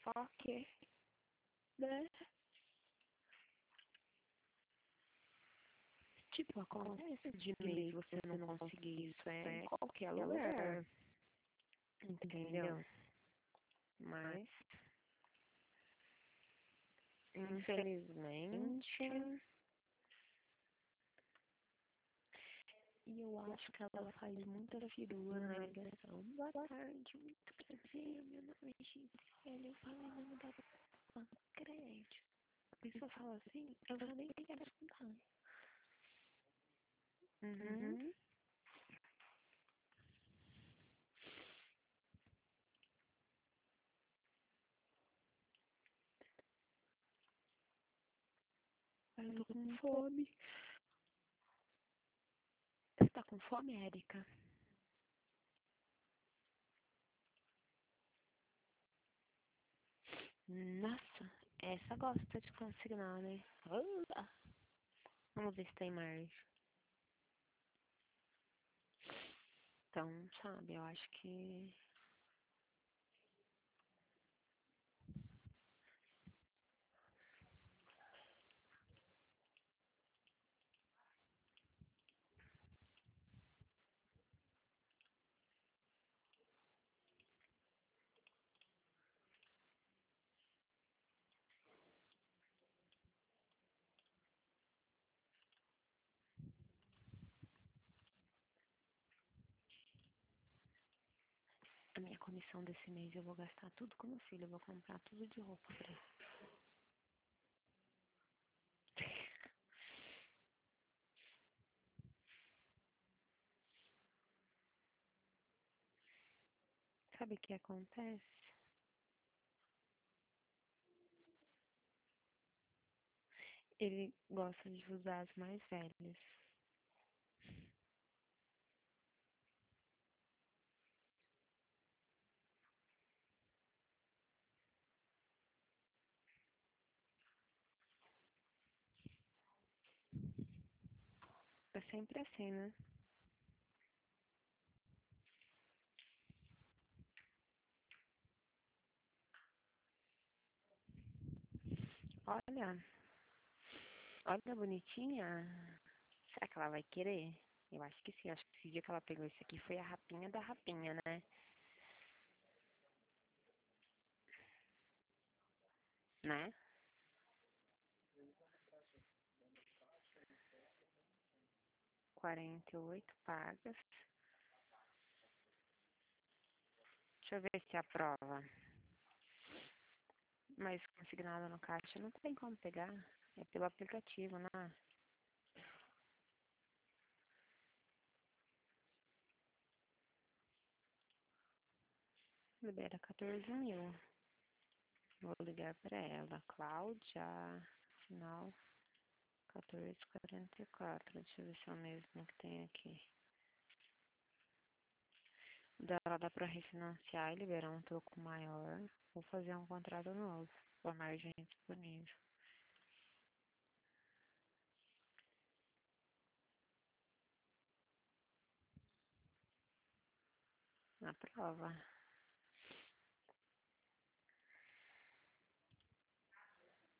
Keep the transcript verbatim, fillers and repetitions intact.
Só que, né? Tipo, acontece de meio você não conseguir isso é em qualquer lugar. Entendeu? Mas, infelizmente, e eu acho que ela faz muita firula na ligação. Boa tarde, muito prazer, meu nome é Gisele, eu falo em nome da Pancrédito. A pessoa fala assim, eu já nem quero escutar. Uhum. Eu tô com fome. Você tá com fome, Érica? Nossa, essa gosta de consignar, né? Ah, vamos ver se tem mais. Então, sabe, eu acho que... A minha comissão desse mês eu vou gastar tudo com meu filho. Eu vou comprar tudo de roupa pra ele. Sabe o que acontece? Ele gosta de usar as mais velhas. É sempre assim, né? Olha, olha bonitinha. Será que ela vai querer? Eu acho que sim. Acho que esse dia que ela pegou esse aqui foi a rapinha da rapinha, né? Né? Quarenta e oito pagas. Deixa eu ver se aprova. Mas consignado no caixa não tem como pegar. É pelo aplicativo, né? Libera quatorze mil. Vou ligar pra ela. Cláudia. Final quatorze quarenta e quatro. Deixa eu ver se é o mesmo que tem aqui. Dela dá pra refinanciar e liberar um troco maior. Vou fazer um contrato novo. Com a margem disponível. Na prova.